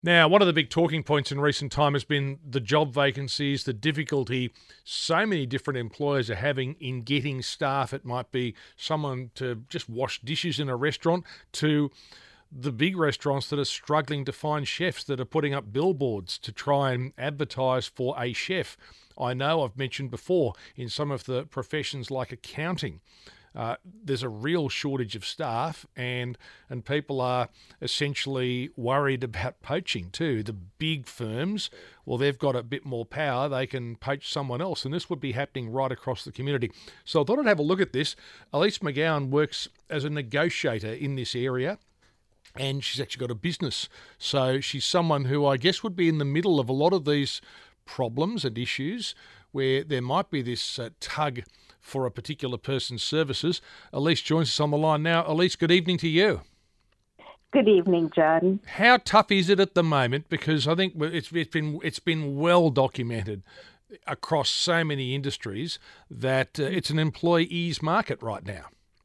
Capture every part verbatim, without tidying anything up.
Now, one of the big talking points in recent time has been the job vacancies, the difficulty so many different employers are having in getting staff. It might be someone to just wash dishes in a restaurant, to the big restaurants that are struggling to find chefs, that are putting up billboards to try and advertise for a chef. I know I've mentioned before in some of the professions like accounting, uh, there's a real shortage of staff, and and people are essentially worried about poaching too. The big firms, well, they've got a bit more power. They can poach someone else, and this would be happening right across the community. So I thought I'd have a look at this. Elise McGowan works as a negotiator in this area, and she's actually got a business. So she's someone who I guess would be in the middle of a lot of these problems and issues where there might be this uh, tug for a particular person's services. Elise joins us on the line now. Elise, good evening to you. Good evening, John. How tough is it at the moment? Because I think it's, it's been it's been well documented across so many industries that uh, it's an employee's market right now.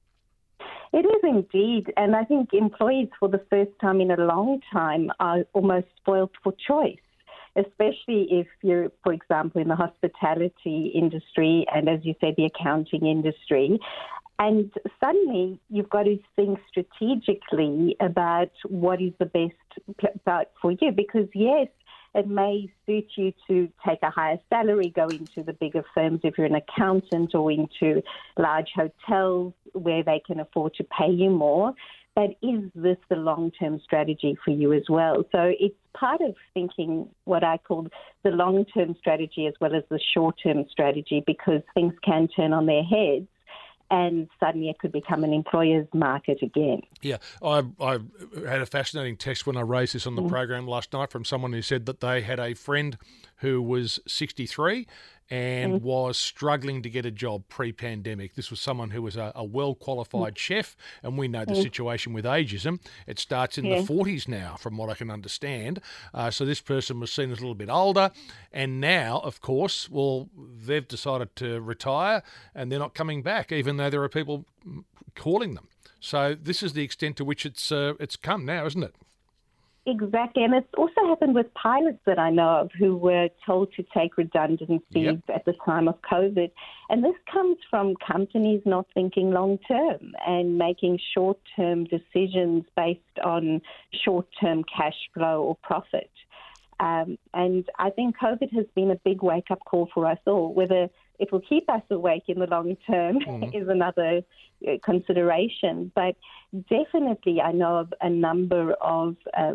It is indeed, and I think employees for the first time in a long time are almost spoiled for choice, especially if you're, for example, in the hospitality industry and, as you said, the accounting industry. And suddenly you've got to think strategically about what is the best part for you, because, yes, it may suit you to take a higher salary, go into the bigger firms if you're an accountant, or into large hotels where they can afford to pay you more. But is this the long-term strategy for you as well? So it's part of thinking what I call the long-term strategy as well as the short-term strategy, because things can turn on their heads and suddenly it could become an employer's market again. Yeah, I, I had a fascinating text when I raised this on the mm. program last night from someone who said that they had a friend who was sixty-three and mm. was struggling to get a job pre-pandemic. This was someone who was a, a well-qualified mm. chef, and we know the mm. situation with ageism. It starts in yeah. the forties now, from what I can understand. Uh, so this person was seen as a little bit older, and now, of course, well, they've decided to retire, and they're not coming back, even though there are people calling them. So this is the extent to which it's uh, it's come now, isn't it? Exactly, and it's also happened with pilots that I know of who were told to take redundancies yep. at the time of COVID. And this comes from companies not thinking long-term and making short-term decisions based on short-term cash flow or profit. Um, and I think COVID has been a big wake-up call for us all. Whether it will keep us awake in the long term mm. is another consideration. But definitely I know of a number of uh,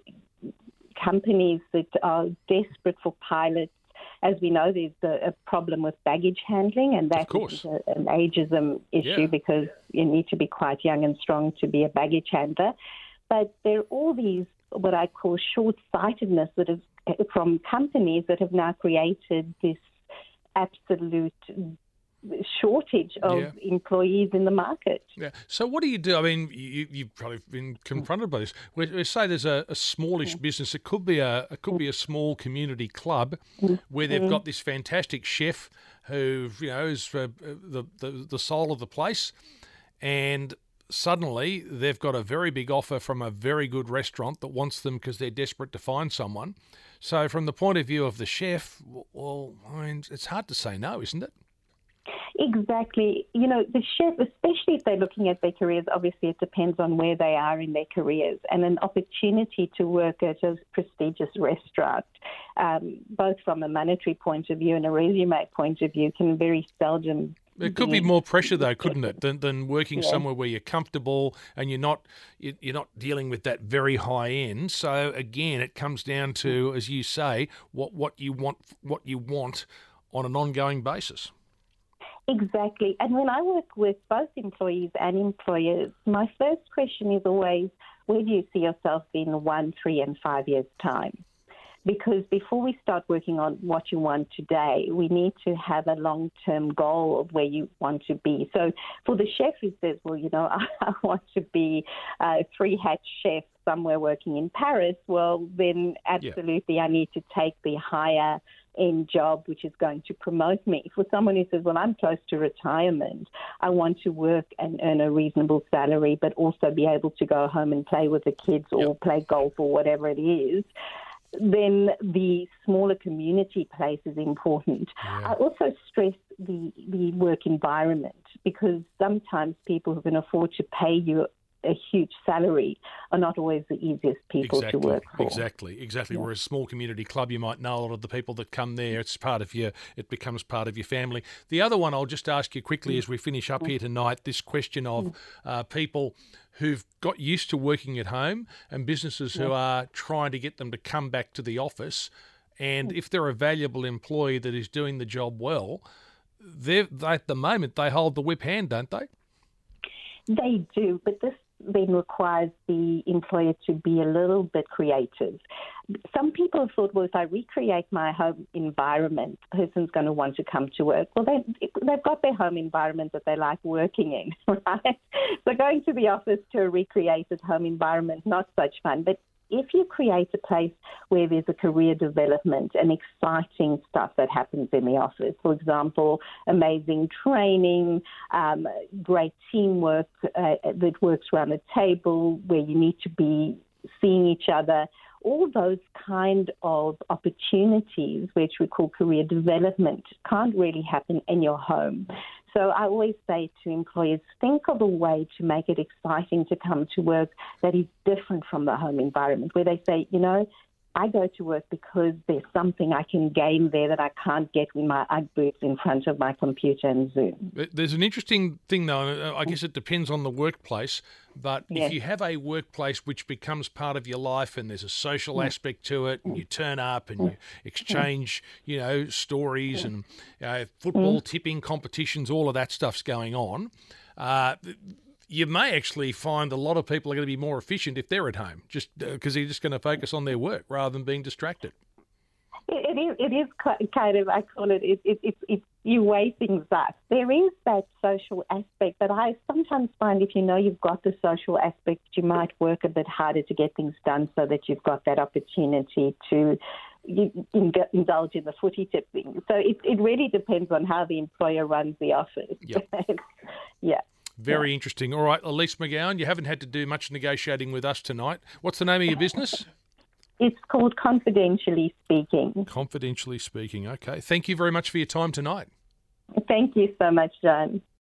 companies that are desperate for pilots. As we know, there's a, a problem with baggage handling, and that is a, an ageism issue yeah. because you need to be quite young and strong to be a baggage handler. But there are all these what I call short-sightedness that is from companies that have now created this absolute shortage of yeah. employees in the market. Yeah. So what do you do? I mean, you, you've probably been confronted by this. We, we say there's a, a smallish yeah. business. It could be a it could be a small community club mm. where they've mm. got this fantastic chef who you know is uh, the, the the soul of the place, and suddenly they've got a very big offer from a very good restaurant that wants them because they're desperate to find someone. So from the point of view of the chef, well, I mean, it's hard to say no, isn't it? Exactly. You know, the chef, especially if they're looking at their careers, obviously it depends on where they are in their careers, and an opportunity to work at a prestigious restaurant, um, both from a monetary point of view and a resume point of view, can very seldom. It could be more pressure, though, couldn't it, than than working yeah. somewhere where you're comfortable and you're not you're not dealing with that very high end. So again, it comes down to, as you say, what what you want what you want on an ongoing basis. Exactly. And when I work with both employees and employers, my first question is always, where do you see yourself in one, three, and five years' time? Because before we start working on what you want today, we need to have a long-term goal of where you want to be. So for the chef who says, well, you know, I, I want to be a three-hat chef somewhere working in Paris, well, then absolutely yeah. I need to take the higher end job, which is going to promote me. For someone who says, well, I'm close to retirement, I want to work and earn a reasonable salary, but also be able to go home and play with the kids or yep. play golf or whatever it is, then the smaller community place is important. Yeah. I also stress the, the work environment, because sometimes people who can afford to pay you a huge salary are not always the easiest people exactly, to work for. Exactly, exactly. Yeah. Whereas a small community club, you might know a lot of the people that come there. It's part of your, it becomes part of your family. The other one I'll just ask you quickly as we finish up here tonight, this question of uh, people who've got used to working at home and businesses who are trying to get them to come back to the office. And if they're a valuable employee that is doing the job well, they're, they, at the moment they hold the whip hand, don't they? They do, but this then requires the employer to be a little bit creative. Some people have thought, well, if I recreate my home environment, the person's going to want to come to work. Well, they, they've got their home environment that they like working in, right? So going to the office to a recreated home environment, not such fun. But if you create a place where there's a career development and exciting stuff that happens in the office, for example, amazing training, um, great teamwork uh, that works around a table where you need to be seeing each other, all those kind of opportunities, which we call career development, can't really happen in your home. So I always say to employers, think of a way to make it exciting to come to work that is different from the home environment, where they say, you know, I go to work because there's something I can gain there that I can't get with my Ugg boots in front of my computer and Zoom. There's an interesting thing, though. I guess it depends on the workplace. But yes. if you have a workplace which becomes part of your life and there's a social aspect to it, and you turn up and you exchange, you know, stories and uh, football tipping competitions, all of that stuff's going on, uh, you may actually find a lot of people are going to be more efficient if they're at home, just because uh, they're just going to focus on their work rather than being distracted. It is, it is kind of, I call it, it, it, it, it, you weigh things up. There is that social aspect, but I sometimes find if you know you've got the social aspect, you might work a bit harder to get things done so that you've got that opportunity to you, indulge in the footy tipping. So it, it really depends on how the employer runs the office. Yep. yeah. Very yeah. interesting. All right, Elise McGowan, you haven't had to do much negotiating with us tonight. What's the name of your business? It's called Confidentially Speaking. Confidentially Speaking. Okay. Thank you very much for your time tonight. Thank you so much, John.